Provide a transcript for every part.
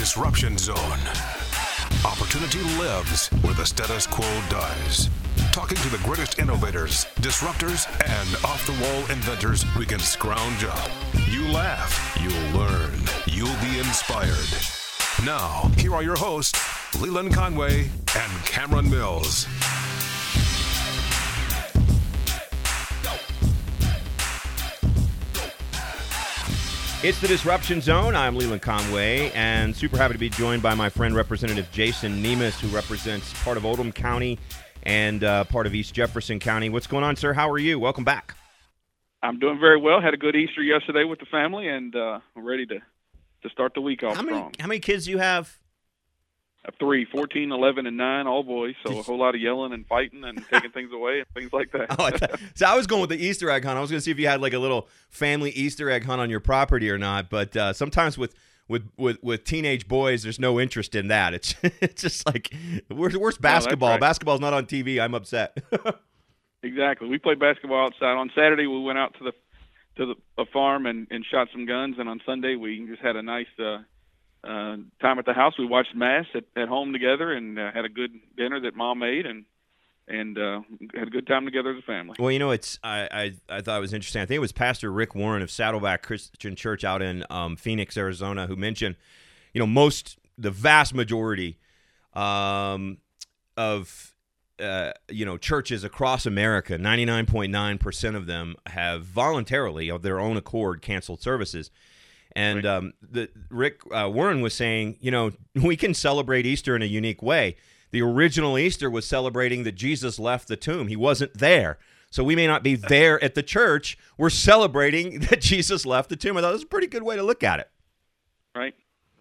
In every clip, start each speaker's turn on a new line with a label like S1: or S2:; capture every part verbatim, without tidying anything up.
S1: Disruption Zone. Opportunity lives where the status quo dies. Talking to the greatest innovators, disruptors, and off-the-wall inventors we can scrounge up. You laugh, you'll learn, you'll be inspired. Now, here are your hosts, Leland Conway and Cameron Mills.
S2: It's the Disruption Zone. I'm Leland Conway, and super happy to be joined by my friend Representative Jason Nemes, who represents part of Oldham County and uh, part of East Jefferson County. What's going on, sir? How are you? Welcome back.
S3: I'm doing very well. Had a good Easter yesterday with the family, and uh, I'm ready to, to start the week off
S2: how many,
S3: strong.
S2: How many kids do you have?
S3: Uh, three, fourteen, eleven, and nine, all boys. So a whole lot of yelling and fighting and taking things away and things like that.
S2: oh, I th- so I was going with the Easter egg hunt. I was going to see if you had like a little family Easter egg hunt on your property or not. But uh, sometimes with, with, with, with teenage boys, there's no interest in that. It's it's just like, where's, where's basketball?
S3: No, right.
S2: Basketball's not on T V. I'm upset.
S3: Exactly. We played basketball outside. On Saturday, we went out to the to the a farm and, and shot some guns. And on Sunday, we just had a nice uh, uh, time at the house. We watched Mass at, at home together and uh, had a good dinner that Mom made and and uh, had a good time together as a family.
S2: Well, you know, it's I, I, I thought it was interesting. I think it was Pastor Rick Warren of Saddleback Christian Church out in um, Phoenix, Arizona, who mentioned, you know, most, the vast majority um, of, uh, you know, churches across America, ninety-nine point nine percent of them have voluntarily, of their own accord, canceled services. And
S3: Right.
S2: um, the Rick uh, Warren was saying, you know, we can celebrate Easter in a unique way. The original Easter was celebrating that Jesus left the tomb. He wasn't there. So we may not be there at the church. We're celebrating that Jesus left the tomb. I thought it was a pretty good way to look at it.
S3: Right.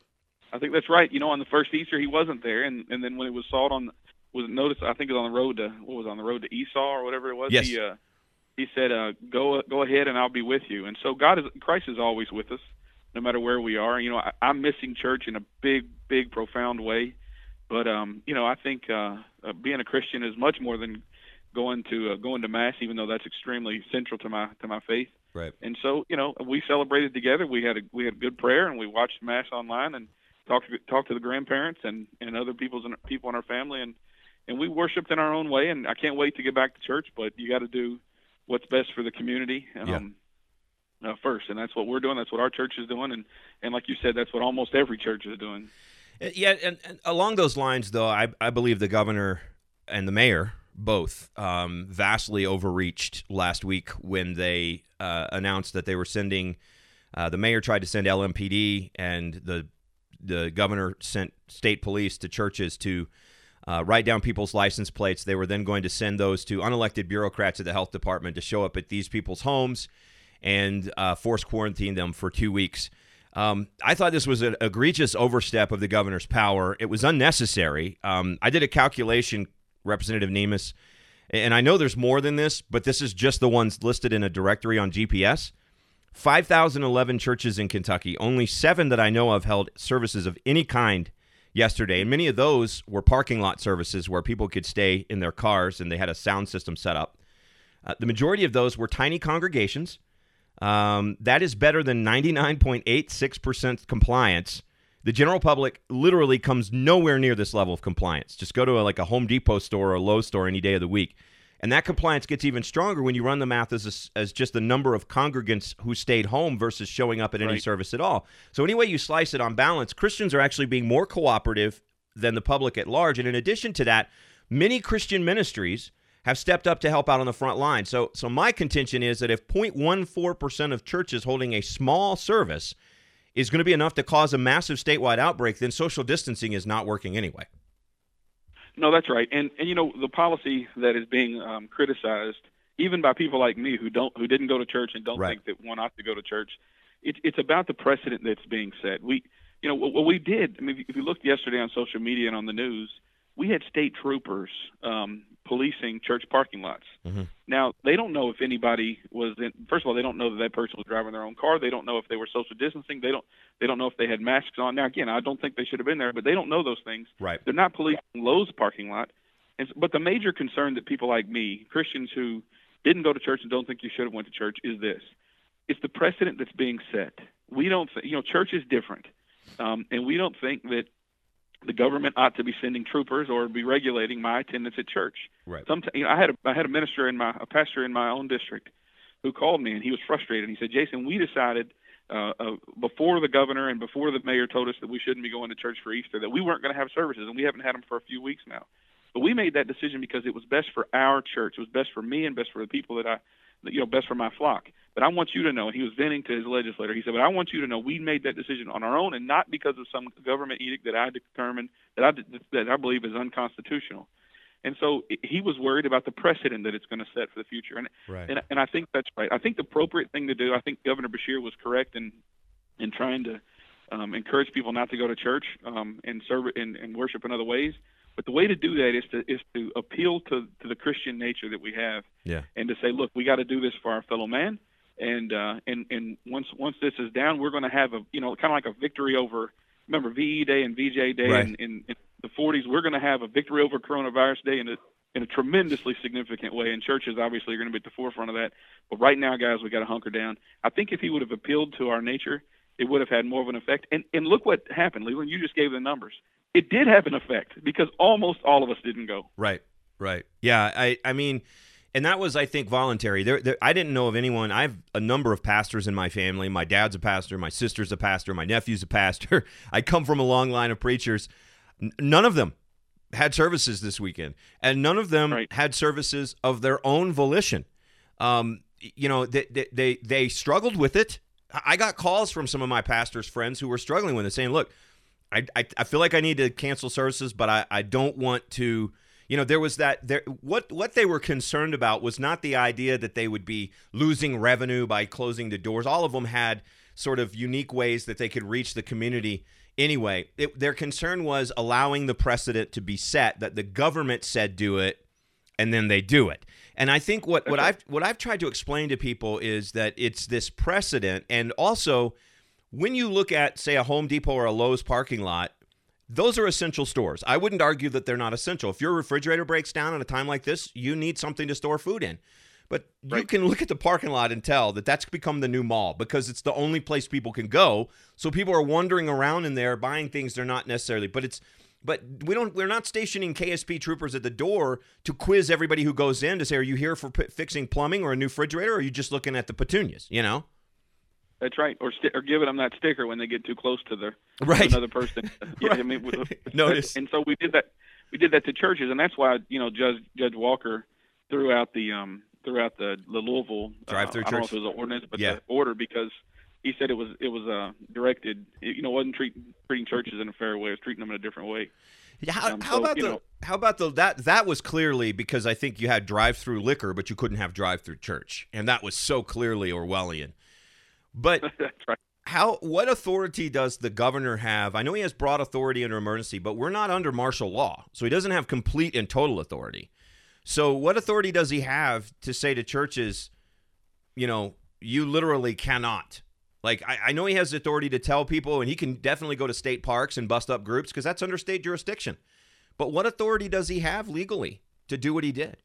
S3: I think that's right. You know, on the first Easter, he wasn't there. And, and then when it was saw on, was it noticed, I think it was on the road to, what was it, on the road to Esau or whatever it was?
S2: Yes.
S3: He, uh, he said, uh, go go ahead and I'll be with you. And so God is, Christ is always with us, no matter where we are. You know, I, I'm missing church in a big, big, profound way. But, um, you know, I think uh, uh, being a Christian is much more than going to uh, going to Mass, even though that's extremely central to my to my faith.
S2: Right.
S3: And so, you know, we celebrated together. We had a we had good prayer, and we watched Mass online and talked to, talked to the grandparents and, and other people's in, people in our family, and, and we worshipped in our own way. And I can't wait to get back to church, but you got to do what's best for the community um, yeah. uh, first, and that's what we're doing. That's what our church is doing, and, and like you said, that's what almost every church is doing.
S2: Yeah, and, and along those lines, though, I, I believe the governor and the mayor both um, vastly overreached last week when they uh, announced that they were sending. Uh, the mayor tried to send L M P D, and the the governor sent state police to churches to uh, write down people's license plates. They were then going to send those to unelected bureaucrats at the health department to show up at these people's homes and uh, force quarantine them for two weeks. Um, I thought this was an egregious overstep of the governor's power. It was unnecessary. Um, I did a calculation, Representative Nemes, and I know there's more than this, but this is just the ones listed in a directory on G P S. five thousand eleven churches in Kentucky. Only seven that I know of held services of any kind yesterday, and many of those were parking lot services where people could stay in their cars, and they had a sound system set up. Uh, the majority of those were tiny congregations. Um, that is better than ninety-nine point eight six percent compliance. The general public literally comes nowhere near this level of compliance. Just go to a, like a Home Depot store or a Lowe's store any day of the week. And that compliance gets even stronger when you run the math as a, as just the number of congregants who stayed home versus showing up at any
S3: Right.
S2: service at all. So any way you slice it on balance, Christians are actually being more cooperative than the public at large. And in addition to that, many Christian ministries have stepped up to help out on the front line. So so my contention is that if zero point one four percent of churches holding a small service is going to be enough to cause a massive statewide outbreak, then social distancing is not working anyway.
S3: No, that's right. And, and you know, the policy that is being um, criticized, even by people like me who don't, who didn't go to church and don't
S2: Right.
S3: think that one ought to go to church, it's it's about the precedent that's being set. We, you know, what, what we did. I mean, if you looked yesterday on social media and on the news, we had state troopers um, policing church parking lots.
S2: Mm-hmm.
S3: Now, they don't know if anybody was in, first of all, they don't know that that person was driving their own car. They don't know if they were social distancing. They don't they don't know if they had masks on. Now, again, I don't think they should have been there, but they don't know those things.
S2: Right.
S3: They're not policing Lowe's parking lot. And, but the major concern that people like me, Christians who didn't go to church and don't think you should have went to church, is this. It's the precedent that's being set. We don't, th- you know, church is different. um, and we don't think that the government ought to be sending troopers or be regulating my attendance at church.
S2: Right.
S3: Sometimes, you know, I had a I had a minister in my a pastor in my own district who called me, and he was frustrated. He said, "Jason, we decided uh, uh, before the governor and before the mayor told us that we shouldn't be going to church for Easter that we weren't going to have services, and we haven't had them for a few weeks now. But we made that decision because it was best for our church. It was best for me and best for the people that I, you know, best for my flock. But I want you to know," and he was venting to his legislator, he said, "but I want you to know we made that decision on our own and not because of some government edict that I determined, that I, that I believe is unconstitutional." And so he was worried about the precedent that it's going to set for the future. And,
S2: Right.
S3: and and I think that's right. I think the appropriate thing to do, I think Governor Beshear was correct in in trying to um, encourage people not to go to church um, and serve and, and worship in other ways. But the way to do that is to is to appeal to, to the Christian nature that we have,
S2: Yeah.
S3: and to say, look, we got to do this for our fellow man. And uh, and and once once this is down, we're going to have a you know kind of like a victory over. Remember V E Day and V J Day
S2: Right.
S3: in, in, in the forties. We're going to have a victory over Coronavirus Day in a in a tremendously significant way. And churches obviously are going to be at the forefront of that. But right now, guys, we got to hunker down. I think if he would have appealed to our nature, it would have had more of an effect. And and look what happened, Leland. You just gave the numbers. It did have an effect because almost all of us didn't go.
S2: Right, right. Yeah, I, I mean, and that was, I think, voluntary. There, there, I didn't know of anyone. I have a number of pastors in my family. My dad's a pastor. My sister's a pastor. My nephew's a pastor. I come from a long line of preachers. N- none of them had services this weekend, and none of them
S3: Right.
S2: had services of their own volition. Um, you know, they, they, they, they struggled with it. I got calls from some of my pastors' friends who were struggling with it, saying, look, I, I, I feel like I need to cancel services, but I, I don't want to, you know, there was that, there, what, what they were concerned about was not the idea that they would be losing revenue by closing the doors. All of them had sort of unique ways that they could reach the community anyway. It, their concern was allowing the precedent to be set that the government said do it, and then they do it. And I think what, what I've what I've tried to explain to people is that it's this precedent, and also when you look at, say, a Home Depot or a Lowe's parking lot, those are essential stores. I wouldn't argue that they're not essential. If your refrigerator breaks down at a time like this, you need something to store food in. But you
S3: Right.
S2: can look at the parking lot and tell that that's become the new mall because it's the only place people can go. So people are wandering around in there buying things they're not necessarily. But it's but we don't we're not stationing K S P troopers at the door to quiz everybody who goes in to say, are you here for p- fixing plumbing or a new refrigerator, or are you just looking at the petunias? You know.
S3: That's right, or sti- or giving them that sticker when they get too close to the
S2: Right.
S3: to another person. Yeah, I mean, with-
S2: Notice.
S3: And so we did that. We did that to churches, and that's why you know Judge Judge Walker threw out the um throughout the, the Louisville
S2: Drive-through
S3: uh, I don't know
S2: church?
S3: if it was an ordinance, but
S2: Yeah.
S3: the order, because he said it was it was uh directed. It, you know, wasn't treating treating churches in a fair way. It was treating them in a different way.
S2: Yeah, how,
S3: Um,
S2: how
S3: so,
S2: about
S3: you
S2: the
S3: know-
S2: how about the that that was clearly because I think you had drive-through liquor, but you couldn't have drive-through church, and that was so clearly Orwellian. But
S3: That's right.
S2: how what authority does the governor have? I know he has broad authority under emergency, but we're not under martial law, so he doesn't have complete and total authority. So what authority does he have to say to churches, you know, you literally cannot? Like, I, I know he has the authority to tell people, and he can definitely go to state parks and bust up groups because that's under state jurisdiction. But what authority does he have legally to do what he did?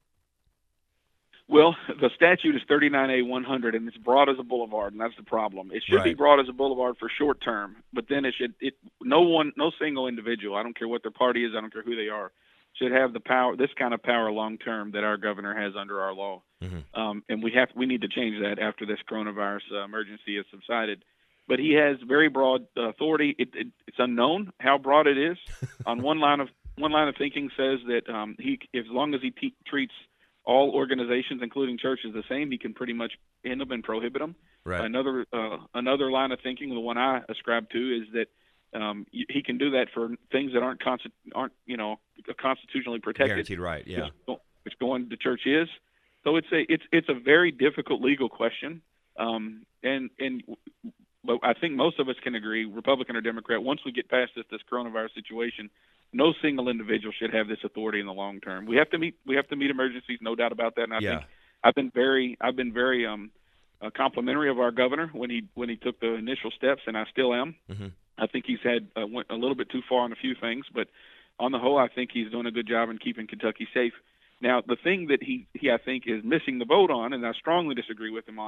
S3: Well, the statute is thirty-nine A one hundred, and it's broad as a boulevard, and that's the problem. It should be
S2: Right.
S3: broad as a boulevard for short term, but then it should it no one, no single individual, I don't care what their party is, I don't care who they are, should have the power, this kind of power long term that our governor has under our law.
S2: Mm-hmm.
S3: Um, and we have we need to change that after this coronavirus uh, emergency has subsided. But he has very broad uh, authority. It, it, it's unknown how broad it is. On one line of one line of thinking says that um, he, as long as he te- treats all organizations, including churches, the same, he can pretty much end them and prohibit them.
S2: Right.
S3: Another uh, another line of thinking, the one I ascribe to, is that um, y- he can do that for things that aren't consti- aren't you know constitutionally protected.
S2: Guaranteed right, yeah.
S3: Which, which going to church is. So it's a it's it's a very difficult legal question, um, and and but I think most of us can agree, Republican or Democrat, once we get past this this coronavirus situation, no single individual should have this authority in the long term. We have to meet we have to meet emergencies, no doubt about that. And I
S2: Yeah.
S3: think I've been very I've been very um, uh, complimentary of our governor when he when he took the initial steps, and I still am.
S2: Mm-hmm.
S3: I think he's had uh, went a little bit too far on a few things, but on the whole, I think he's doing a good job in keeping Kentucky safe. Now, the thing that he, he I think is missing the boat on, and I strongly disagree with him on,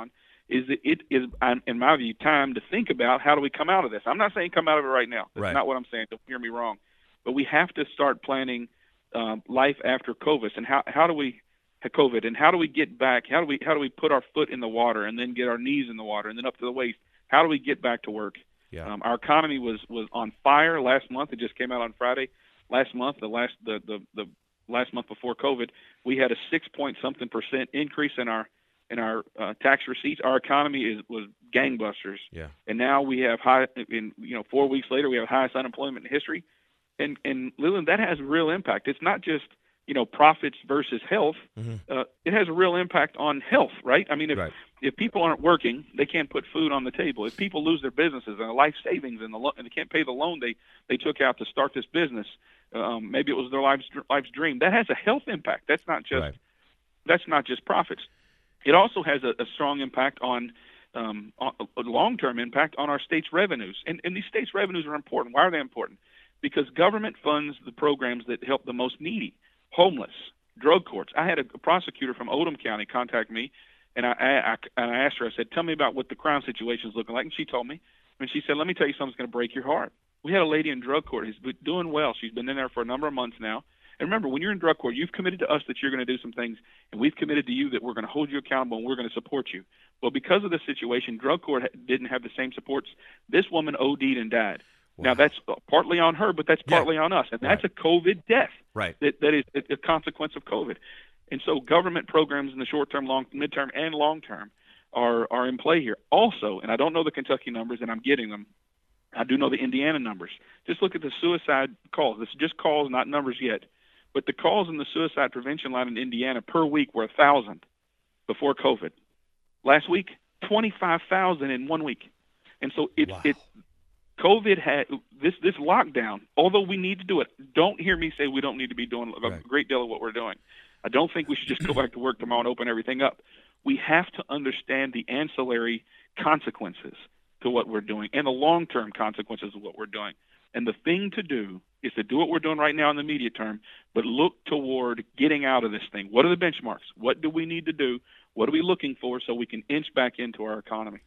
S3: is that it is, in my view, time to think about how do we come out of this. I'm not saying come out of it right now. That's
S2: right.
S3: not what I'm saying. Don't hear me wrong. But we have to start planning um, life after COVID, and how how do we COVID and how do we get back? How do we how do we put our foot in the water and then get our knees in the water and then up to the waist? How do we get back to work?
S2: Yeah.
S3: Um, our economy was was on fire last month. It just came out on Friday. Last month, the last the the, the last month before COVID, we had a six point something percent increase in our in our uh, tax receipts. Our economy is was gangbusters.
S2: Yeah. And
S3: now we have high. In you know, four weeks later, we have highest unemployment in history. And and Leland, that has real impact. It's not just you know profits versus health. Mm-hmm. Uh, it has a real impact on health, right? I mean, if
S2: right.
S3: if people aren't working, they can't put food on the table. If people lose their businesses and their life savings and the lo- and they can't pay the loan they they took out to start this business, um, maybe it was their life's life's dream. That has a health impact. That's not just
S2: right.
S3: that's not just profits. It also has a, a strong impact on, um, on a long-term impact on our state's revenues. And, and these state's revenues are important. Why are they important? Because government funds the programs that help the most needy, homeless, drug courts. I had a, a prosecutor from Oldham County contact me, and I, I, and I asked her, I said, tell me about what the crime situation is looking like. And she told me, and she said, let me tell you something that's going to break your heart. We had a lady in drug court who's been doing well. She's been in there for a number of months now. And remember, when you're in drug court, you've committed to us that you're going to do some things, and we've committed to you that we're going to hold you accountable and we're going to support you. Well, because of this situation, drug court didn't have the same supports. This woman OD'd and died. Wow. Now, that's partly on her, but that's partly yeah. on us. And that's right. a COVID death.
S2: Right.
S3: That, that is a consequence of COVID. And so government programs in the short term, long, midterm, and long term are, are in play here. Also, and I don't know the Kentucky numbers, and I'm getting them. I do know the Indiana numbers. Just look at the suicide calls. This is just calls, not numbers yet. But the calls in the suicide prevention line in Indiana per week were one thousand before COVID. Last week, twenty-five thousand in one week. And so it's wow. it COVID had this this lockdown, although we need to do it. Don't hear me say we don't need to be doing a right. great deal of what we're doing. I don't think we should just go back to work tomorrow and open everything up. We have to understand the ancillary consequences to what we're doing and the long-term consequences of what we're doing. And the thing to do is to do what we're doing right now in the immediate term, but look toward getting out of this thing. What are the benchmarks? What do we need to do? What are we looking for so we can inch back into our economy?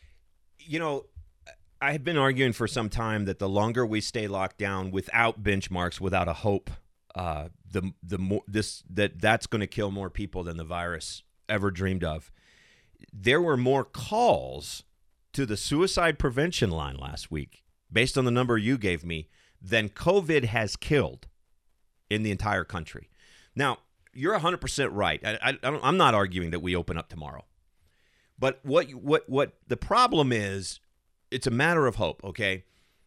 S2: You know, I have been arguing for some time that the longer we stay locked down without benchmarks, without a hope, uh, the the more this that that's going to kill more people than the virus ever dreamed of. There were more calls to the suicide prevention line last week, based on the number you gave me, than COVID has killed in the entire country. Now, you're one hundred percent right. I, I, I don't, I'm not arguing that we open up tomorrow. But what what what the problem is, it's a matter of hope, okay?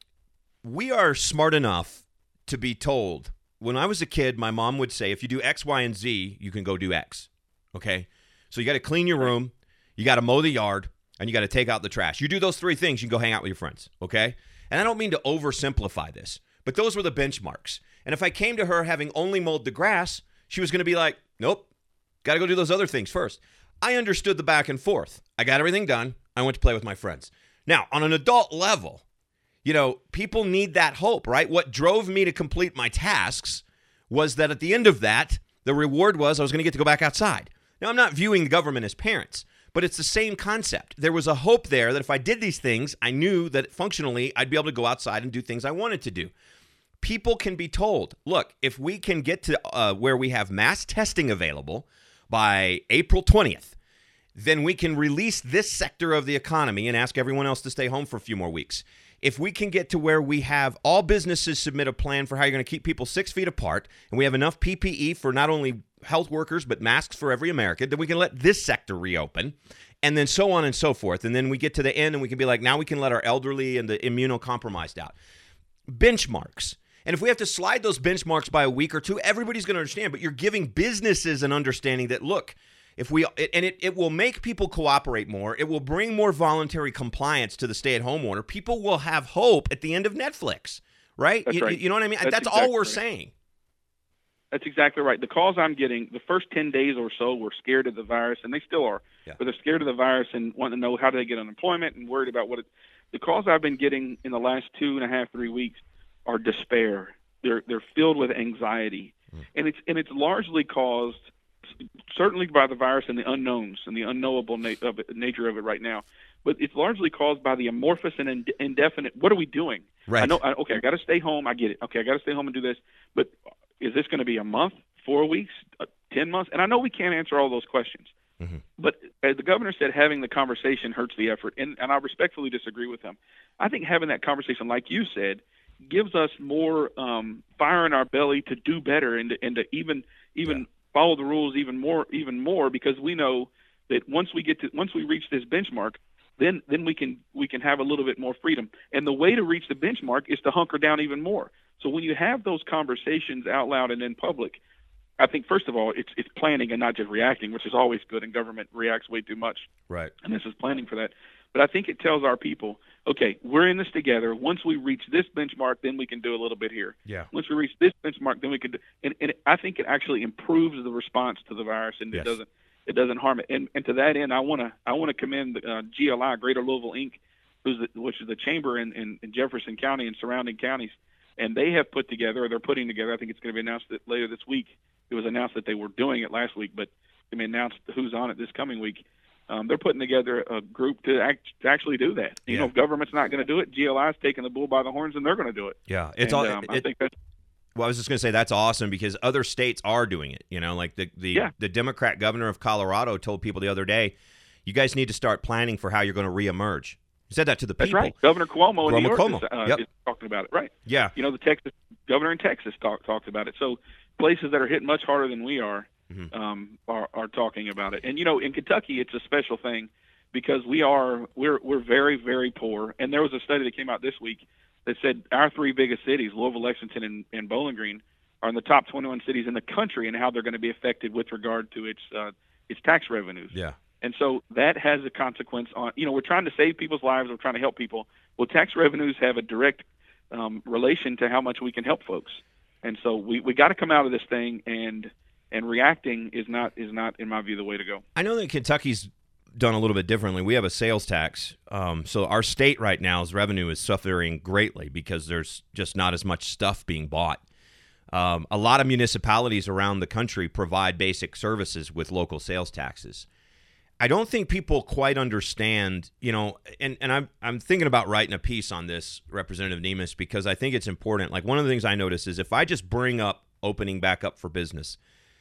S2: We are smart enough to be told. When I was a kid, my mom would say, if you do X, Y, and Z, you can go do X, okay? So you got to clean your room, you got to mow the yard, and you got to take out the trash. You do those three things, you can go hang out with your friends, okay? And I don't mean to oversimplify this, but those were the benchmarks. And if I came to her having only mowed the grass, she was going to be like, nope, got to go do those other things first. I understood the back and forth. I got everything done. I went to play with my friends. Now, on an adult level, you know, people need that hope, right? What drove me to complete my tasks was that at the end of that, the reward was I was going to get to go back outside. Now, I'm not viewing the government as parents, but it's the same concept. There was a hope there that if I did these things, I knew that functionally I'd be able to go outside and do things I wanted to do. People can be told, look, if we can get to uh, where we have mass testing available by April twentieth, then we can release this sector of the economy and ask everyone else to stay home for a few more weeks. If we can get to where we have all businesses submit a plan for how you're going to keep people six feet apart, and we have enough P P E for not only health workers, but masks for every American, then we can let this sector reopen, and then so on and so forth. And then we get to the end and we can be like, now we can let our elderly and the immunocompromised out. Benchmarks. And if we have to slide those benchmarks by a week or two, everybody's going to understand. But you're giving businesses an understanding that, look, if we and it, it will make people cooperate more. It will bring more voluntary compliance to the stay-at-home order. People will have hope at the end of Netflix, right?
S3: That's
S2: you,
S3: right.
S2: you know what I mean?
S3: That's,
S2: That's
S3: exactly
S2: all we're
S3: right.
S2: saying.
S3: That's exactly right. The calls I'm getting, the first ten days or so were scared of the virus, and they still are.
S2: Yeah.
S3: But they're scared of the virus and want to know how do they get unemployment and worried about what it. The calls I've been getting in the last two and a half, three weeks are despair. They're they're filled with anxiety, mm. and it's and it's largely caused certainly by the virus and the unknowns and the unknowable na- of it, nature of it right now. But it's largely caused by the amorphous and ind- indefinite. What are we doing?
S2: Right.
S3: I know. I, okay, I got to stay home. I get it. Okay, I got to stay home and do this. But is this going to be a month, four weeks, uh, ten months? And I know we can't answer all those questions. Mm-hmm. But as the governor said, having the conversation hurts the effort, and, and I respectfully disagree with him. I think having that conversation, like you said, gives us more um, fire in our belly to do better and to, and to even even yeah. follow the rules even more even more because we know that once we get to once we reach this benchmark, then then we can we can have a little bit more freedom. And the way to reach the benchmark is to hunker down even more. So when you have those conversations out loud and in public, I think first of all it's it's planning and not just reacting, which is always good. And government reacts way too much.
S2: Right. And
S3: this is planning for that. But I think it tells our people, okay, we're in this together. Once we reach this benchmark, then we can do a little bit here.
S2: Yeah.
S3: Once we reach this benchmark, then we can do, and, and I think it actually improves the response to the virus, and yes. it doesn't it doesn't harm it. And, and to that end, I want to I want to commend uh, G L I, Greater Louisville Incorporated, who's the, which is the chamber in, in, in Jefferson County and surrounding counties, and they have put together, or they're putting together. I think it's going to be announced that later this week. It was announced that they were doing it last week, but they may announce who's on it this coming week. Um, they're putting together a group to, act, to actually do that. You
S2: yeah.
S3: know, if government's not going to do it, G L I's taking the bull by the horns, and they're going to do it.
S2: Yeah, it's
S3: and,
S2: all.
S3: Um,
S2: it,
S3: I think that's.
S2: Well, I was just going to say that's awesome because other states are doing it. You know, like the the,
S3: yeah.
S2: the Democrat governor of Colorado told people the other day, you guys need to start planning for how you're going to reemerge. He said that to the people.
S3: That's right. Governor Cuomo,
S2: Cuomo
S3: in New York
S2: Cuomo.
S3: Is, uh,
S2: yep.
S3: is talking about it. Right.
S2: Yeah.
S3: You know, the Texas governor in Texas talk, talks about it. So places that are hit much harder than we are, mm-hmm. um, are are talking about it. And you know, in Kentucky, it's a special thing because we are we're we're very very poor. And there was a study that came out this week that said our three biggest cities, Louisville, Lexington, and, and Bowling Green, are in the top twenty-one cities in the country and how they're going to be affected with regard to its uh, its tax revenues.
S2: Yeah.
S3: And so that has a consequence on, you know, we're trying to save people's lives. We're trying to help people. Well, tax revenues have a direct um, relation to how much we can help folks. And so we, we got to come out of this thing, and and reacting is not, is not, in my view, the way to go.
S2: I know that Kentucky's done a little bit differently. We have a sales tax. Um, so our state right now's revenue is suffering greatly because there's just not as much stuff being bought. Um, a lot of municipalities around the country provide basic services with local sales taxes. I don't think people quite understand, you know, and, and I'm I'm thinking about writing a piece on this, Representative Nemes, because I think it's important. Like, one of the things I notice is if I just bring up opening back up for business,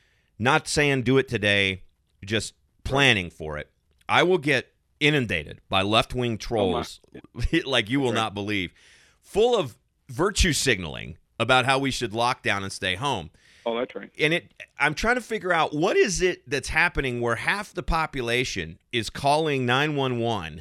S2: not saying do it today, just planning for it, I will get inundated by left-wing trolls oh like you will not believe, full of virtue signaling about how we should lock down and stay home.
S3: Oh, that's right.
S2: And it, I'm trying to figure out what is it that's happening where half the population is calling nine one one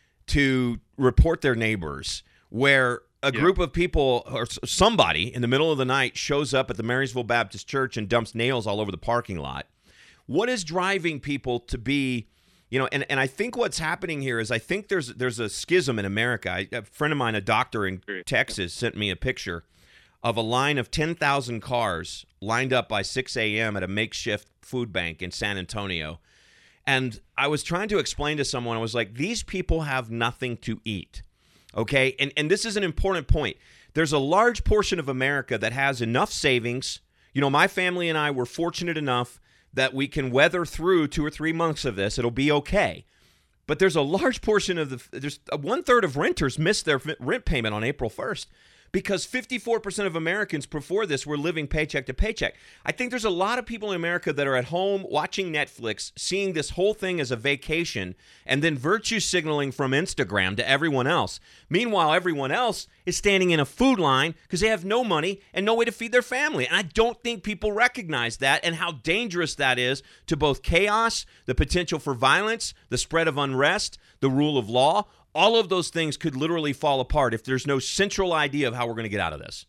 S2: to report their neighbors, where a yeah. group of people or somebody in the middle of the night shows up at the Marysville Baptist Church and dumps nails all over the parking lot. What is driving people to be, you know, and, and I think what's happening here is I think there's there's a schism in America. I, a friend of mine, a doctor in Texas, sent me a picture of a line of ten thousand cars lined up by six a.m. at a makeshift food bank in San Antonio. And I was trying to explain to someone, I was like, these people have nothing to eat, okay? And and this is an important point. There's a large portion of America that has enough savings. You know, my family and I were fortunate enough that we can weather through two or three months of this. It'll be okay. But there's a large portion of the, there's one-third of renters missed their rent payment on April first. Because fifty-four percent of Americans before this were living paycheck to paycheck. I think there's a lot of people in America that are at home watching Netflix, seeing this whole thing as a vacation, and then virtue signaling from Instagram to everyone else. Meanwhile, everyone else is standing in a food line because they have no money and no way to feed their family. And I don't think people recognize that and how dangerous that is to both chaos, the potential for violence, the spread of unrest, the rule of law. All of those things could literally fall apart if there's no central idea of how we're going to get out of this.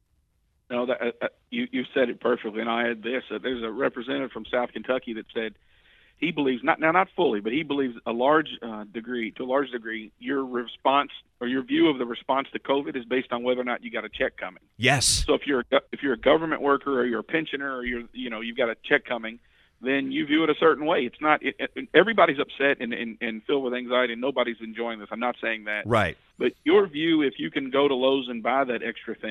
S3: No, that, uh, you you said it perfectly, and I had this. Uh, there's a representative from South Kentucky that said he believes, not now not fully, but he believes a large uh, degree, to a large degree, your response or your view of the response to COVID is based on whether or not you got a check coming.
S2: Yes.
S3: So if you're a, if you're a government worker or you're a pensioner or you're you know you've got a check coming, then you view it a certain way. It's not it, it, everybody's upset and, and, and filled with anxiety, and nobody's enjoying this. I'm not saying that.
S2: Right.
S3: But your view, if you can go to Lowe's and buy that extra thing,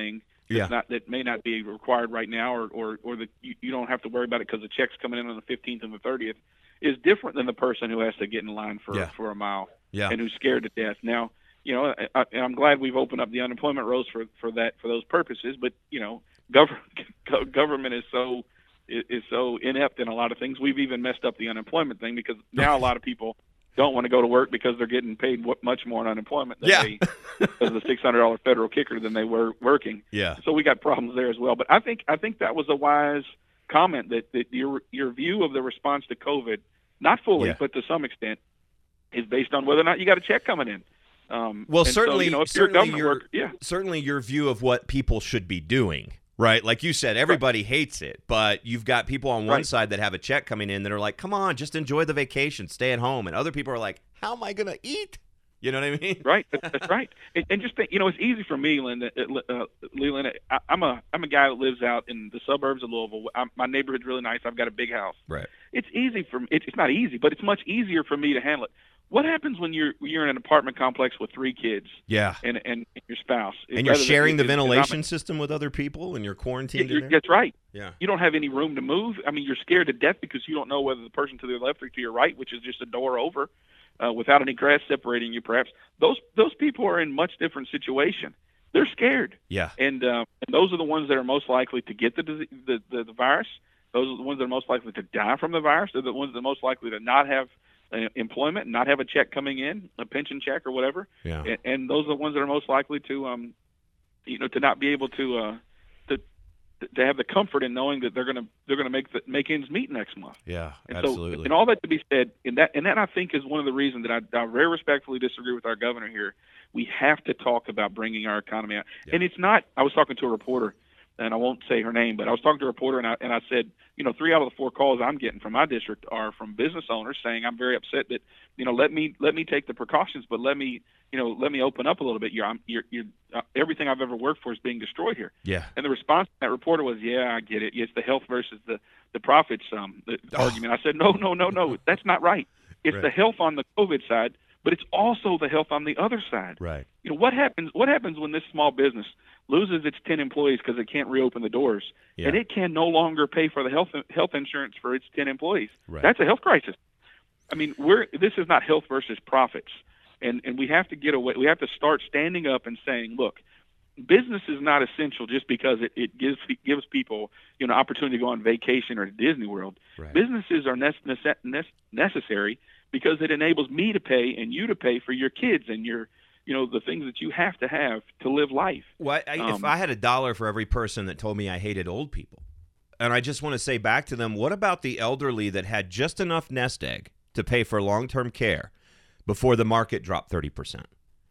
S2: Yeah.
S3: Not, that may not be required right now, or or, or that you, you don't have to worry about it because the check's coming in on the fifteenth and the thirtieth, is different than the person who has to get in line for
S2: Yeah.
S3: for a mile
S2: Yeah.
S3: and who's scared to death. Now, you know, I, and I'm glad we've opened up the unemployment rolls for for that for those purposes. But you know, government government is so is so inept in a lot of things. We've even messed up the unemployment thing because now a lot of people don't want to go to work because they're getting paid much more on unemployment than
S2: Yeah.
S3: they, because of the six hundred dollars federal kicker than they were working.
S2: Yeah.
S3: So we got problems there as well. But I think I think that was a wise comment, that, that your your view of the response to COVID, not fully,
S2: Yeah.
S3: but to some extent, is based on whether or not you got a check coming in. Um,
S2: Well,
S3: and
S2: certainly,
S3: so, you know, if you're a
S2: certainly
S3: government
S2: your
S3: worker, yeah.
S2: certainly your view of what people should be doing, right? Like you said, everybody hates it, but you've got people on one
S3: Right.
S2: side that have a check coming in that are like, "Come on, just enjoy the vacation, stay at home," and other people are like, "How am I going to eat?" You know what I mean?
S3: Right, that's, that's right. And, and just think, you know, it's easy for me, Linda, uh, Leland. I, I'm a I'm a guy that lives out in the suburbs of Louisville. I'm, my neighborhood's really nice. I've got a big house.
S2: Right.
S3: It's easy for me. It's, it's not easy, but it's much easier for me to handle it. What happens when you're you're in an apartment complex with three kids
S2: Yeah.
S3: and and your spouse,
S2: And you're
S3: rather than-
S2: sharing the
S3: and- and I'm-
S2: ventilation system with other people, and you're quarantined in
S3: You're,
S2: there?
S3: that's right.
S2: Yeah.
S3: You don't have any room to move. I mean, you're scared to death because you don't know whether the person to the left or to your right, which is just a door over, uh, without any grass separating you, perhaps. Those those people are in much different situation. They're scared,
S2: Yeah.
S3: and uh, and those are the ones that are most likely to get the, dise- the the the virus. Those are the ones that are most likely to die from the virus. They're the ones that are most likely to not have uh, employment, not have a check coming in, a pension check or whatever.
S2: Yeah.
S3: And, and those are the ones that are most likely to, um, you know, to not be able to, uh, to, to have the comfort in knowing that they're going to they're going to make the, make ends meet next month.
S2: Yeah.
S3: And
S2: Absolutely.
S3: So, and all that to be said, and that and that I think is one of the reasons that I, I very respectfully disagree with our governor here. We have to talk about bringing our economy out,
S2: Yeah.
S3: and it's not. I was talking to a reporter, and I won't say her name, but I was talking to a reporter, and I and I said, you know, three out of the four calls I'm getting from my district are from business owners saying, I'm very upset that, you know, let me let me take the precautions, but let me, you know, let me open up a little bit. You're, I'm, you're, you're, uh, everything I've ever worked for is being destroyed here.
S2: Yeah.
S3: And the response from that reporter was, yeah, I get it. It's the health versus the the profits um, the
S2: Oh.
S3: argument. I said, no, no, no, no, that's not right. It's
S2: Right.
S3: the health on the COVID side, but it's also the health on the other side.
S2: Right.
S3: You know, what happens? What happens when this small business loses its ten employees because it can't reopen the doors,
S2: Yeah.
S3: and it can no longer pay for the health health insurance for its ten employees?
S2: Right.
S3: That's a health crisis. I mean, we're this is not health versus profits, and and we have to get away. We have to start standing up and saying, look, business is not essential just because it, it gives it gives people, you know, opportunity to go on vacation or to Disney World.
S2: Right.
S3: Businesses are nece- nece- necessary because it enables me to pay and you to pay for your kids and your, you know, the things that you have to have to live life.
S2: Well, I, if
S3: Um,
S2: I had a dollar for every person that told me I hated old people, and I just want to say back to them, what about the elderly that had just enough nest egg to pay for long-term care before the market dropped thirty percent?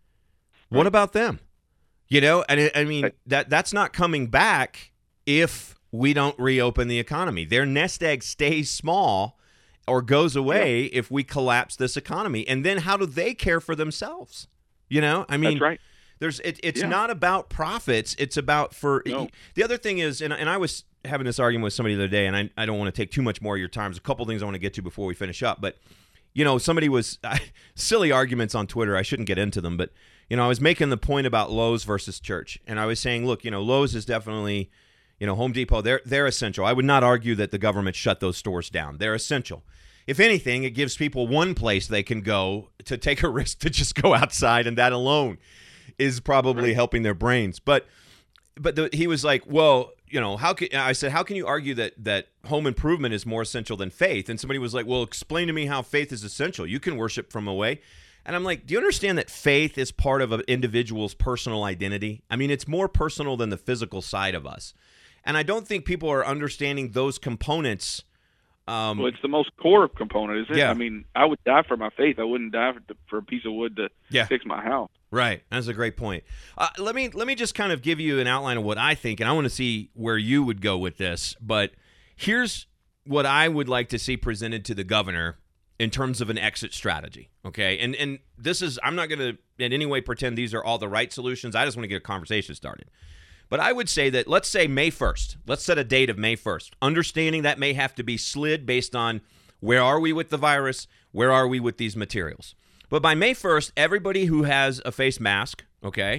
S2: What about them? You know, and I, I mean,
S3: Right.
S2: that that's not coming back if we don't reopen the economy. Their nest egg stays small or goes away if we collapse this economy. And then how do they care for themselves? You know, I mean,
S3: That's right.
S2: there's it, it's
S3: Yeah.
S2: not about profits. It's about for
S3: No.
S2: the other thing is, and, and I was having this argument with somebody the other day, and I, I don't want to take too much more of your time. There's a couple things I want to get to before we finish up. But, you know, somebody was silly arguments on Twitter. I shouldn't get into them. But, you know, I was making the point about Lowe's versus church. And I was saying, look, you know, Lowe's is definitely, you know, Home Depot, they're, they're essential. I would not argue that the government shut those stores down. They're essential. If anything, it gives people one place they can go to take a risk to just go outside, and that alone is probably helping their brains. But but the, he was like, well, you know, how can I said, how can you argue that that home improvement is more essential than faith? And somebody was like, well, explain to me how faith is essential. You can worship from away. And I'm like, do you understand that faith is part of an individual's personal identity? I mean, it's more personal than the physical side of us. And I don't think people are understanding those components. Um,
S3: Well, it's the most core component, isn't it?
S2: Yeah.
S3: I mean, I would die for my faith. I wouldn't die for, for a piece of wood to
S2: Yeah.
S3: fix my house.
S2: Right. That's a great point. Uh, let me let me just kind of give you an outline of what I think, and I want to see where you would go with this. But here's what I would like to see presented to the governor in terms of an exit strategy. Okay. And and this is, I'm not going to in any way pretend these are all the right solutions. I just want to get a conversation started. But I would say that, let's say May first. Let's set a date of May first. Understanding that may have to be slid based on where are we with the virus, where are we with these materials. But by May first, everybody who has a face mask, okay,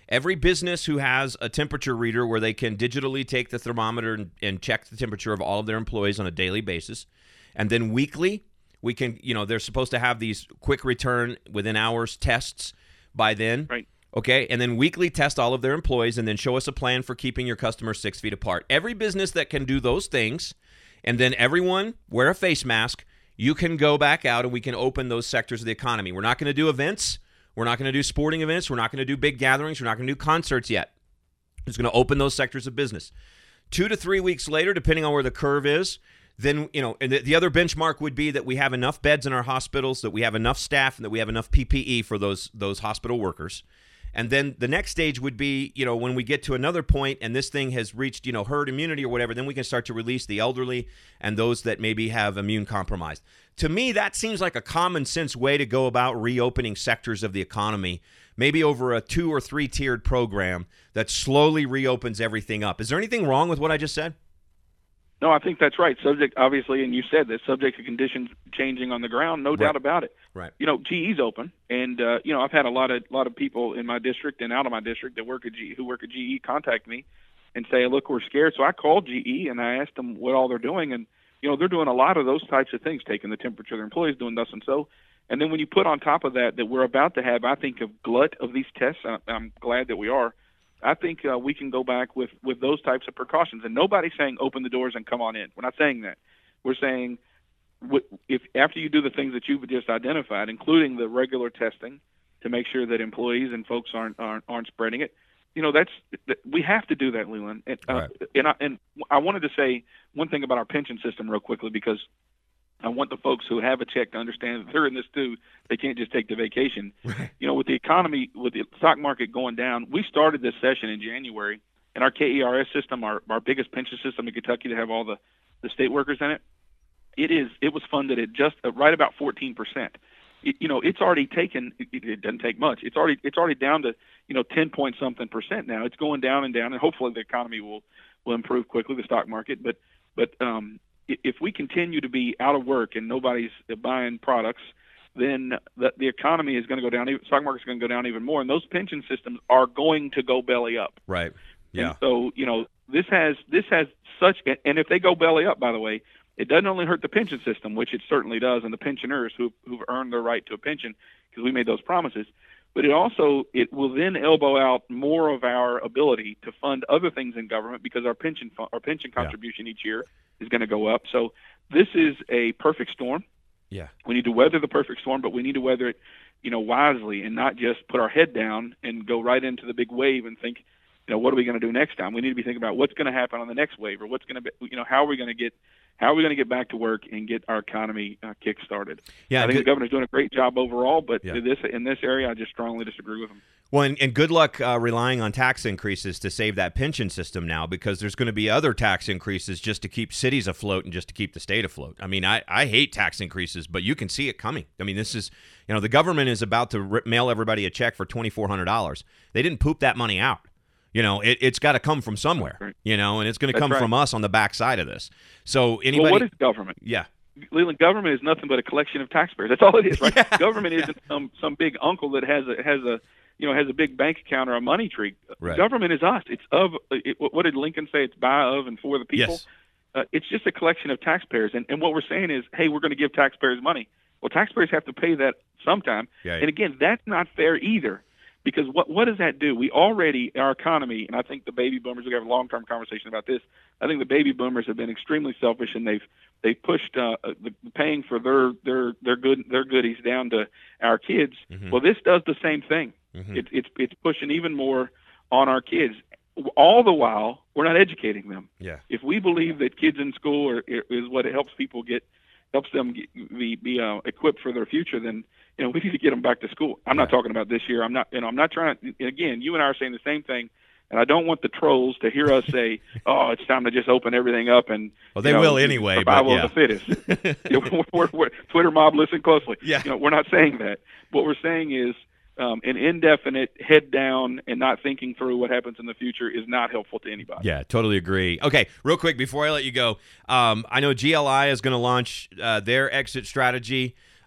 S2: Every business who has a temperature reader where they can digitally take the thermometer and, and check the temperature of all of their employees on a daily basis. And then weekly, we can, you know, they're supposed to have these quick return within hours tests by then.
S3: Right.
S2: Okay. And then weekly test all of their employees and then show us a plan for keeping your customers six feet apart. Every business that can do those things, and then everyone wear a face mask, you can go back out and we can open those sectors of the economy. We're not going to do events. We're not going to do sporting events. We're not going to do big gatherings. We're not going to do concerts yet. It's going to open those sectors of business. Two to three weeks later, depending on where the curve is, then, you know, and the, the other benchmark would be that we have enough beds in our hospitals, that we have enough staff, and that we have enough P P E for those those hospital workers. And then the next stage would be, you know, when we get to another point and this thing has reached, you know, herd immunity or whatever, then we can start to release the elderly and those that maybe have immune compromised. To me, that seems like a common sense way to go about reopening sectors of the economy, maybe over a two or three tiered program that slowly reopens everything up. Is there anything wrong with what I just said?
S3: No, I think that's right. Subject, obviously, and you said that subject to conditions changing on the ground, no
S2: Right.
S3: doubt about it.
S2: Right.
S3: You know, G E's open, and uh, you know, I've had a lot of lot of people in my district and out of my district that work at G E, who work at G E contact me and say, "Look, we're scared." So I called G E and I asked them what all they're doing, and you know, they're doing a lot of those types of things, taking the temperature of their employees, doing thus and so. And then when you put on top of that that we're about to have, I think, a glut of these tests. and I'm glad that we are. I think uh, we can go back with, with those types of precautions. And nobody's saying open the doors and come on in. We're not saying that. We're saying if after you do the things that you've just identified, including the regular testing to make sure that employees and folks aren't aren't, aren't spreading it, you know, that's we have to do that, Leland. And, uh,
S2: Right.
S3: and, I, and I wanted to say one thing about our pension system real quickly, because I want the folks who have a check to understand that they're in this too. They can't just take the vacation.
S2: Right.
S3: You know, with the economy, with the stock market going down, we started this session in January, and our K E R S system, our, our biggest pension system in Kentucky to have all the, the state workers in it, it is it was funded at just uh, right about fourteen percent. It, you know, it's already taken. It, it doesn't take much. It's already it's already down to you know ten point something percent now. It's going down and down, and hopefully the economy will will improve quickly, the stock market. But but um, if we continue to be out of work and nobody's buying products, then the, the economy is going to go down. Stock market's going to go down even more, and those pension systems are going to go belly up.
S2: Right. Yeah.
S3: And so you know this has this has such, and if they go belly up, by the way, it doesn't only hurt the pension system, which it certainly does, and the pensioners who who've earned their right to a pension because we made those promises. But it also it will then elbow out more of our ability to fund other things in government because our pension fund, our pension contribution yeah. each year is going to go up. So this is a perfect storm.
S2: Yeah.
S3: We need to weather the perfect storm, but we need to weather it, you know, wisely and not just put our head down and go right into the big wave and think, you know, what are we going to do next time? We need to be thinking about what's going to happen on the next wave, or what's going to be, you know, how are we going to get How are we going to get back to work and get our economy uh, kick-started?
S2: Yeah,
S3: I think
S2: good.
S3: the governor's doing a great job overall, but
S2: Yeah.
S3: this in this area, I just strongly disagree with him.
S2: Well, and, and good luck uh, relying on tax increases to save that pension system now, because there's going to be other tax increases just to keep cities afloat and just to keep the state afloat. I mean, I, I hate tax increases, but you can see it coming. I mean, this is, you know, the government is about to rip, mail everybody a check for twenty-four hundred dollars. They didn't poop that money out. You know, it, it's got to come from somewhere,
S3: right.
S2: you know, and it's going to
S3: That's
S2: come
S3: right.
S2: from us on the backside of this. So anybody.
S3: Well, what is government?
S2: Yeah.
S3: Leland, government is nothing but a collection of taxpayers. That's all it is, right?
S2: Yeah.
S3: Government isn't some some big uncle that has a has a you know has a big bank account or a money tree.
S2: Right.
S3: Government is us. It's of. It, what did Lincoln say? It's by, of, and for the people.
S2: Yes.
S3: Uh, it's just a collection of taxpayers, and and what we're saying is, hey, we're going to give taxpayers money. Well, taxpayers have to pay that sometime,
S2: Yeah, yeah.
S3: and again, that's not fair either. Because what what does that do? We already, our economy, and I think the baby boomers, we have a long-term conversation about this, I think the baby boomers have been extremely selfish, and they've they've pushed uh, the paying for their their their good their goodies down to our kids.
S2: Mm-hmm.
S3: Well, this does the same thing.
S2: Mm-hmm.
S3: It, it's it's pushing even more on our kids. All the while, we're not educating them.
S2: Yeah.
S3: If we believe that kids in school are, is what helps people get helps them get, be be uh, equipped for their future, then you know we need to get them back to school. I'm
S2: Yeah.
S3: not talking about this year. I'm not. You know, I'm not trying to. Again, you and I are saying the same thing, and I don't want the trolls to hear us say, "Oh, it's time to just open everything up." And
S2: Well, they
S3: you know,
S2: will anyway, but
S3: survival
S2: yeah.
S3: of the fittest. You know, we're, we're, Twitter mob, listen closely.
S2: Yeah.
S3: You know, we're not saying that. What we're saying is um, an indefinite head down and not thinking through what happens in the future is not helpful to anybody.
S2: Yeah, totally agree. Okay, real quick before I let you go, um, I know G L I is going to launch uh, their exit strategy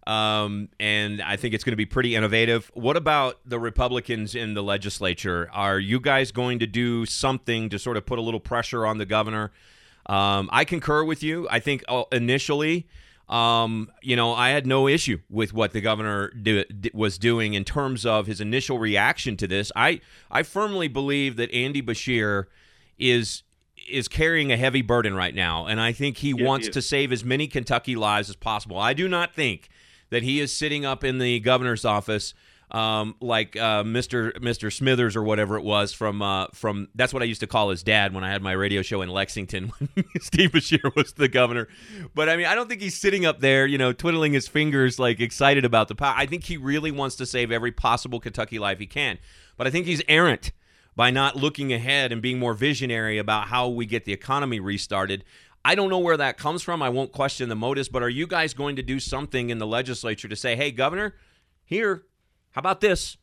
S2: Um, and I think it's going to be pretty innovative. What about the Republicans in the legislature? Are you guys going to do something to sort of put a little pressure on the governor? Um, I concur with you. I think uh, initially, um, you know, I had no issue with what the governor do, d- was doing in terms of his initial reaction to this. I, I firmly believe that Andy Beshear is is carrying a heavy burden right now, and I think he
S3: yes,
S2: wants
S3: he
S2: to save as many Kentucky lives as possible. I do not think that he is sitting up in the governor's office um, like uh, Mister Mister Smithers or whatever it was from uh, from. That's what I used to call his dad when I had my radio show in Lexington when Steve Beshear was the governor. But I mean, I don't think he's sitting up there, you know, twiddling his fingers like excited about the power. I think he really wants to save every possible Kentucky life he can. But I think he's errant by not looking ahead and being more visionary about how we get the economy restarted. I don't know where that comes from. I won't question the motives, but are you guys going to do something in the legislature to say, hey, Governor, here, how about this?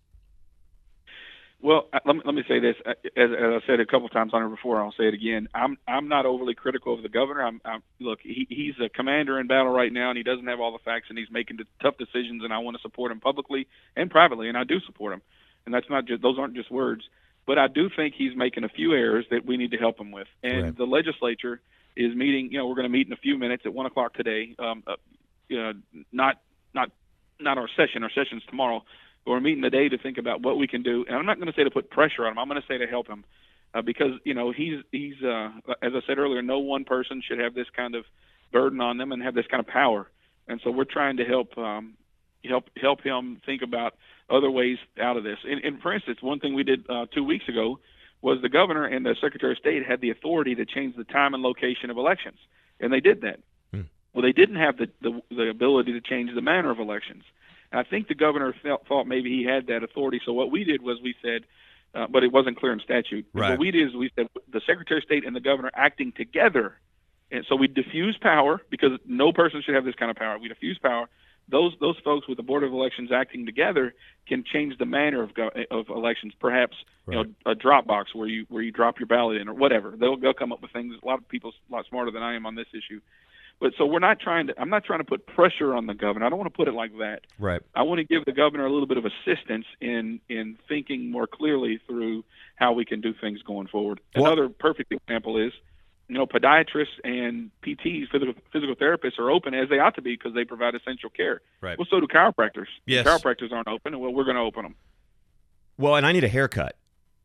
S3: Well, let me, let me say this. As, as I said a couple times on it before, I'll say it again. I'm I'm not overly critical of the governor. I'm, I'm look, he, he's a commander in battle right now, and he doesn't have all the facts, and he's making tough decisions, and I want to support him publicly and privately, and I do support him. And that's not just those aren't just words. But I do think he's making a few errors that we need to help him with. And
S2: right.
S3: The legislature is meeting. You know, we're going to meet in a few minutes at one o'clock today. Um, uh, you know, not not not our session. Our session's tomorrow. But we're meeting today to think about what we can do. And I'm not going to say to put pressure on him. I'm going to say to help him uh, because you know he's he's uh, as I said earlier, no one person should have this kind of burden on them and have this kind of power. And so we're trying to help um, help help him think about other ways out of this. And, and for instance, one thing we did uh, two weeks ago was the governor and the Secretary of State had the authority to change the time and location of elections, and they did that. Hmm. Well, they didn't have the, the the ability to change the manner of elections. And I think the governor felt, thought maybe he had that authority. So what we did was we said, uh, but it wasn't clear in statute.
S2: Right.
S3: What we did is we said the Secretary of State and the governor acting together. And so we diffuse power because no person should have this kind of power. We diffuse power. Those those folks with the Board of Elections acting together can change the manner of go, of elections. Perhaps right. you know a drop box where you where you drop your ballot in or whatever. They'll they'll come up with things. A lot of people a lot smarter than I am on this issue. But so we're not trying to. I'm not trying to put pressure on the governor. I don't want to put it like that.
S2: Right.
S3: I want to give the governor a little bit of assistance in in thinking more clearly through how we can do things going forward. Well, another perfect example is, you know, podiatrists and P Ts, physical, physical therapists, are open as they ought to be because they provide essential care.
S2: Right.
S3: Well, so do chiropractors.
S2: Yes.
S3: Chiropractors aren't open, well, we're going to open them.
S2: Well, and I need a haircut.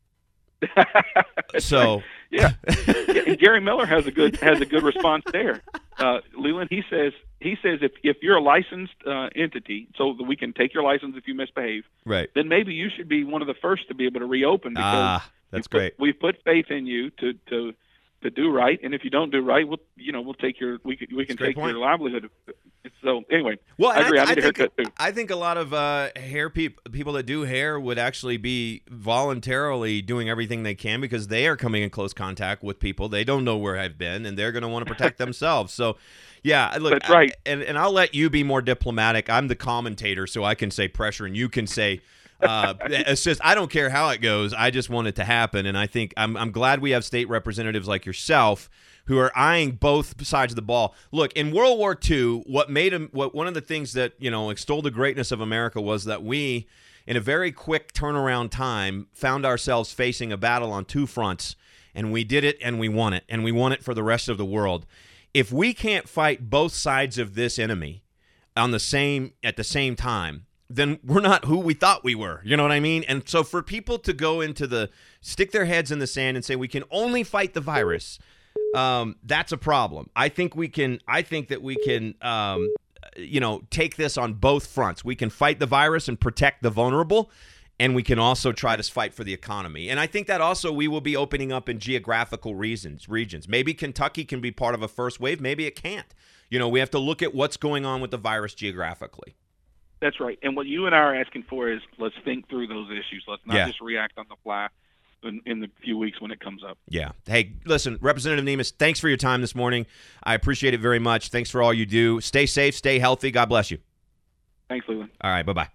S2: so
S3: yeah. yeah, and Gary Miller has a good has a good response there. Uh, Leland, he says he says if if you're a licensed uh, entity, so that we can take your license if you misbehave,
S2: right?
S3: Then maybe you should be one of the first to be able to reopen because
S2: ah, that's
S3: we've put,
S2: great.
S3: We've put faith in you to to. to do right, and if you don't do right, we'll you know we'll take your we can we can take your livelihood. So anyway,
S2: well,
S3: I agree. I, I,
S2: I
S3: need a
S2: think,
S3: haircut too.
S2: I think a lot of uh, hair peop- people that do hair would actually be voluntarily doing everything they can because they are coming in close contact with people they don't know where I've been, and they're going to want to protect themselves. So, yeah, look,
S3: that's right.
S2: I, and and I'll let you be more diplomatic. I'm the commentator, so I can say pressure, and you can say. uh, assist. I don't care how it goes. I just want it to happen, and I think I'm I'm glad we have state representatives like yourself who are eyeing both sides of the ball. Look, in World War Two, what made him what one of the things that you know extolled the greatness of America was that we, in a very quick turnaround time, found ourselves facing a battle on two fronts, and we did it, and we won it, and we won it for the rest of the world. If we can't fight both sides of this enemy on the same at the same time, then we're not who we thought we were. You know what I mean? And so for people to go into the stick their heads in the sand and say we can only fight the virus, um, that's a problem. I think we can. I think that we can, um, you know, take this on both fronts. We can fight the virus and protect the vulnerable, and we can also try to fight for the economy. And I think that also we will be opening up in geographical reasons, regions. Maybe Kentucky can be part of a first wave. Maybe it can't. You know, we have to look at what's going on with the virus geographically.
S3: That's right. And what you and I are asking for is let's think through those issues. Let's not
S2: yeah.
S3: just react on the fly in, in the few weeks when it comes up.
S2: Yeah. Hey, listen, Representative Nemes, thanks for your time this morning. I appreciate it very much. Thanks for all you do. Stay safe, stay healthy. God bless you.
S3: Thanks, Leland.
S2: All right, bye-bye.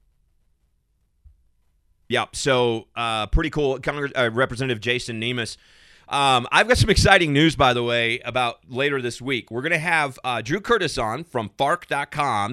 S2: Yep, so uh, pretty cool. Congress, uh, Representative Jason Nemes. Um, I've got some exciting news, by the way, about later this week. We're going to have uh, Drew Curtis on from F A R C dot com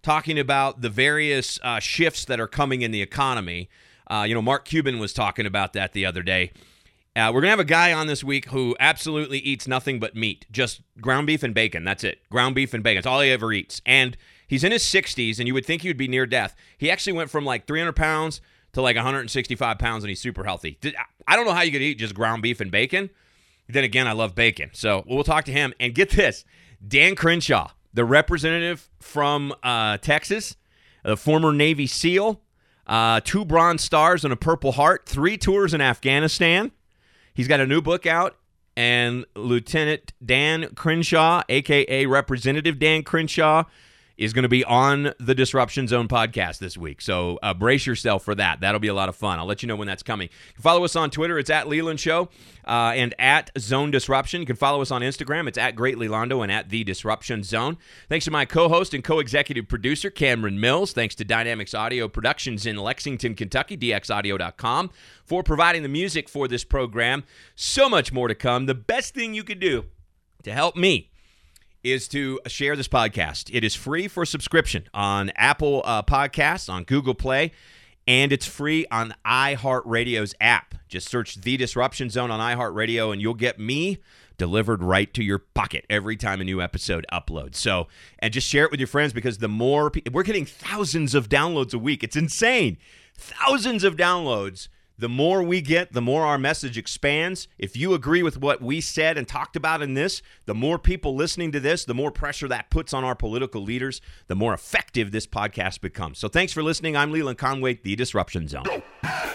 S2: talking about the various uh, shifts that are coming in the economy. Uh, you know, Mark Cuban was talking about that the other day. Uh, we're going to have a guy on this week who absolutely eats nothing but meat, just ground beef and bacon. That's it. Ground beef and bacon. That's all he ever eats. And he's in his sixties, and you would think he would be near death. He actually went from like three hundred pounds to like one hundred sixty-five pounds, and he's super healthy. I don't know how you could eat just ground beef and bacon. Then again, I love bacon. So we'll talk to him. And get this, Dan Crenshaw, the representative from uh, Texas, the former Navy SEAL, uh, two Bronze Stars and a Purple Heart, three tours in Afghanistan. He's got a new book out, and Lieutenant Dan Crenshaw, a k a. Representative Dan Crenshaw, is going to be on the Disruption Zone podcast this week. So uh, brace yourself for that. That'll be a lot of fun. I'll let you know when that's coming. You can follow us on Twitter. It's at Leland Show uh, and at Zone Disruption. You can follow us on Instagram. It's at Great Lelondo and at The Disruption Zone. Thanks to my co-host and co-executive producer, Cameron Mills. Thanks to Dynamics Audio Productions in Lexington, Kentucky, D X audio dot com, for providing the music for this program. So much more to come. The best thing you could do to help me is to share this podcast. It is free for subscription on Apple uh, Podcasts, on Google Play, and it's free on iHeartRadio's app. Just search The Disruption Zone on iHeartRadio, and you'll get me delivered right to your pocket every time a new episode uploads. So, and just share it with your friends, because the more people, we're getting thousands of downloads a week. It's insane. Thousands of downloads. The more we get, the more our message expands. If you agree with what we said and talked about in this, the more people listening to this, the more pressure that puts on our political leaders, the more effective this podcast becomes. So thanks for listening. I'm Leland Conway, The Disruption Zone.